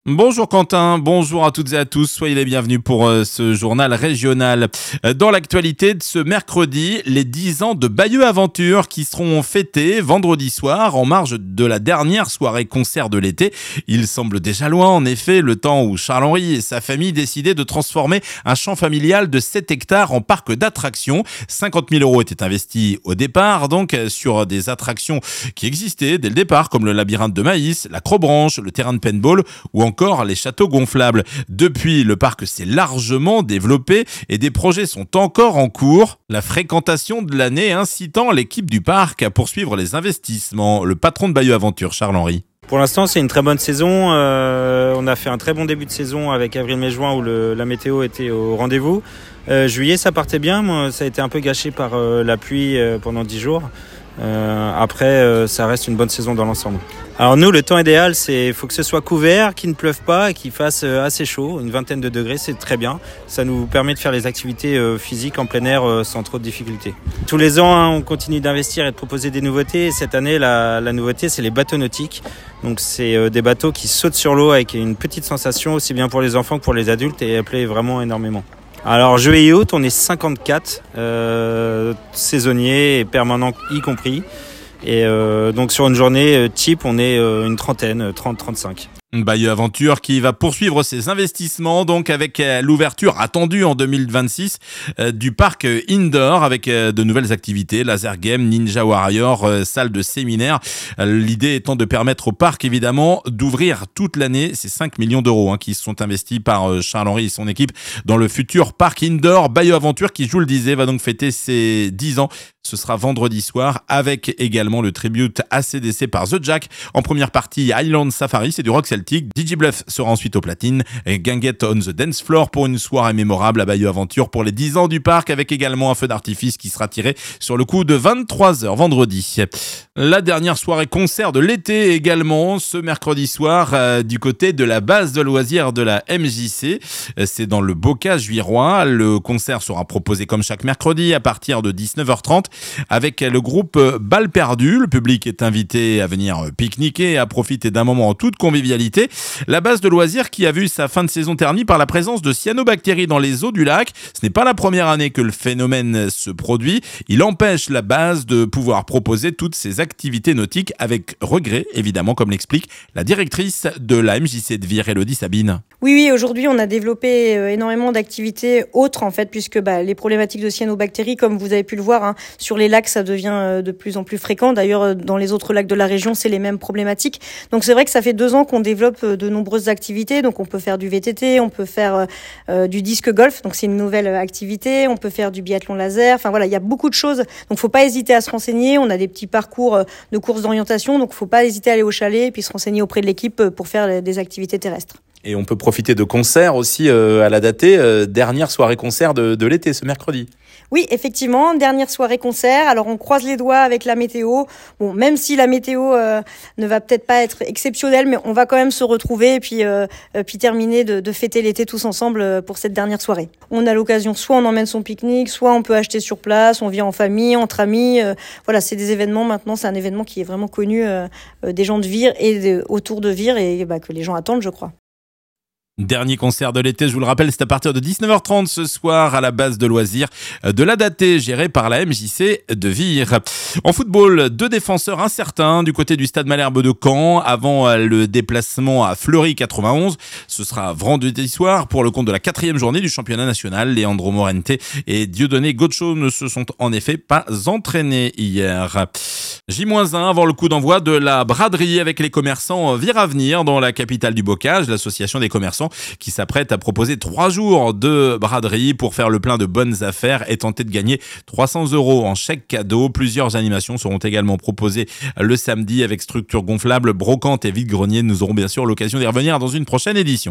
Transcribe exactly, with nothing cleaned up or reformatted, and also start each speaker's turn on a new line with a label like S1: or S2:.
S1: Bonjour Quentin, bonjour à toutes et à tous, soyez les bienvenus pour euh, ce journal régional. Euh, Dans l'actualité de ce mercredi, les dix ans de Bayeux Aventure qui seront fêtés vendredi soir en marge de la dernière soirée concert de l'été. Il semble déjà loin en effet, le temps où Charles-Henri et sa famille décidaient de transformer un champ familial de sept hectares en parc d'attractions. cinquante mille euros étaient investis au départ, donc sur des attractions qui existaient dès le départ, comme le labyrinthe de maïs, la Crobranche, le terrain de paintball ou encore les châteaux gonflables. Depuis, le parc s'est largement développé et des projets sont encore en cours. La fréquentation de l'année incitant l'équipe du parc à poursuivre les investissements. Le patron de Bayeux Aventure, Charles-Henri.
S2: Pour l'instant, c'est une très bonne saison. Euh, on a fait un très bon début de saison avec avril, mai, juin où le, la météo était au rendez-vous. Euh, juillet, ça partait bien. Moi, ça a été un peu gâché par euh, la pluie euh, pendant dix jours. Euh, après, euh, ça reste une bonne saison dans l'ensemble. Alors nous, le temps idéal, c'est il faut que ce soit couvert, qu'il ne pleuve pas et qu'il fasse euh, assez chaud. Une vingtaine de degrés, c'est très bien. Ça nous permet de faire les activités euh, physiques en plein air euh, sans trop de difficultés. Tous les ans, hein, on continue d'investir et de proposer des nouveautés. Et cette année, la, la nouveauté, c'est les bateaux nautiques. Donc c'est euh, des bateaux qui sautent sur l'eau avec une petite sensation, aussi bien pour les enfants que pour les adultes, et elles plaît vraiment énormément. Alors jeux et yachts, on est cinquante-quatre, euh, saisonniers et permanents y compris. Et euh, donc sur une journée euh, type, on est euh, une trentaine, trente à trente-cinq.
S1: Bayeux Aventure qui va poursuivre ses investissements donc avec euh, l'ouverture attendue en deux mille vingt-six euh, du parc euh, indoor avec euh, de nouvelles activités, laser game, ninja warrior, euh, salle de séminaire. Euh, l'idée étant de permettre au parc évidemment d'ouvrir toute l'année ces cinq millions d'euros hein, qui sont investis par euh, Charles-Henri et son équipe dans le futur parc indoor. Bayeux Aventure qui, je vous le disais, va donc fêter ses dix ans. Ce sera vendredi soir avec également le tribute A C D C par The Jack. En première partie, Highland Safari, c'est du rock celtique. D J Bluff sera ensuite au platine. Et Ganget on the Dance Floor pour une soirée mémorable à Bayeux Aventure pour les dix ans du parc avec également un feu d'artifice qui sera tiré sur le coup de vingt-trois heures vendredi. La dernière soirée concert de l'été également ce mercredi soir euh, du côté de la base de loisirs de la M J C. C'est dans le Bocage-Juiroy. Le concert sera proposé comme chaque mercredi à partir de dix-neuf heures trente. Avec le groupe Balle Perdue. Le public est invité à venir pique-niquer et à profiter d'un moment en toute convivialité. La base de loisirs qui a vu sa fin de saison ternie par la présence de cyanobactéries dans les eaux du lac. Ce n'est pas la première année que le phénomène se produit. Il empêche la base de pouvoir proposer toutes ses activités nautiques avec regret, évidemment, comme l'explique la directrice de la M J C de Vire, Élodie Sabine.
S3: Oui, oui, aujourd'hui, on a développé euh, énormément d'activités autres, en fait, puisque bah, les problématiques de cyanobactéries, comme vous avez pu le voir, hein, sur les lacs, ça devient euh, de plus en plus fréquent. D'ailleurs, euh, dans les autres lacs de la région, c'est les mêmes problématiques. Donc, c'est vrai que ça fait deux ans qu'on développe euh, de nombreuses activités. Donc, on peut faire du V T T, on peut faire euh, du disque golf. Donc, c'est une nouvelle activité. On peut faire du biathlon laser. Enfin, voilà, il y a beaucoup de choses. Donc, faut pas hésiter à se renseigner. On a des petits parcours euh, de courses d'orientation. Donc, faut pas hésiter à aller au chalet et puis se renseigner auprès de l'équipe euh, pour faire des activités terrestres.
S1: Et on peut profiter de concerts aussi euh, à la datée, euh, dernière soirée concert de, de l'été ce mercredi.
S3: Oui, effectivement, dernière soirée concert. Alors on croise les doigts avec la météo. Bon, même si la météo euh, ne va peut-être pas être exceptionnelle, mais on va quand même se retrouver et puis euh, euh, puis terminer de, de fêter l'été tous ensemble euh, pour cette dernière soirée. On a l'occasion, soit on emmène son pique-nique, soit on peut acheter sur place. On vient en famille, entre amis. Euh, voilà, c'est des événements maintenant. C'est un événement qui est vraiment connu euh, euh, des gens de Vire et de, autour de Vire et bah, que les gens attendent, je crois.
S1: Dernier concert de l'été, je vous le rappelle, c'est à partir de dix-neuf heures trente ce soir à la base de loisirs de la Datée, gérée par la M J C de Vire. En football, deux défenseurs incertains du côté du stade Malherbe de Caen avant le déplacement à Fleury quatre-vingt-onze. Ce sera vendredi soir pour le compte de la quatrième journée du championnat national. Leandro Morente et Dieudonné Gaucho ne se sont en effet pas entraînés hier. J un avant le coup d'envoi de la braderie avec les commerçants Vire Avenir dans la capitale du Bocage, l'association des commerçants qui s'apprête à proposer trois jours de braderie pour faire le plein de bonnes affaires et tenter de gagner trois cents euros en chèque cadeau. Plusieurs animations seront également proposées le samedi avec structure gonflable, brocante et vide-grenier. Nous aurons bien sûr l'occasion d'y revenir dans une prochaine édition.